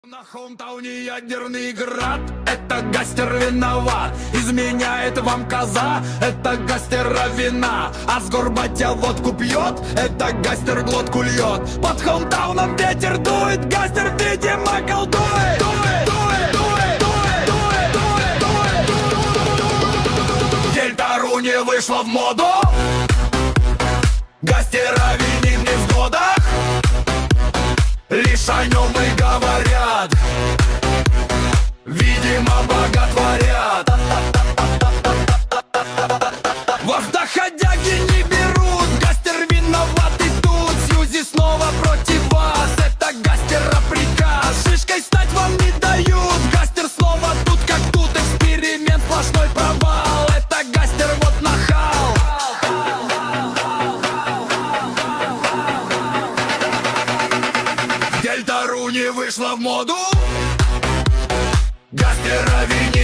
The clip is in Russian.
На Хоумтауне ядерный град, это гастер виноват. Изменяет вам коза, это гастера вина. А с горбатя водку пьет, это гастер глотку льет. Под Хоумтауном ветер дует, гастер, видимо, колдует. Дельтару не вышла в моду, гастера виним не в годах. Лишь о нем и говорят, видимо, боготворят. Вахтоходяги не берут, гастер виноватый тут. Сьюзи снова против вас, это гастера приказ. Шишкой стать вам не дают, гастер снова тут как тут. Эксперимент, сплошной провал, это гастер вот нахал. Дельтару не вышла в моду, гастера винит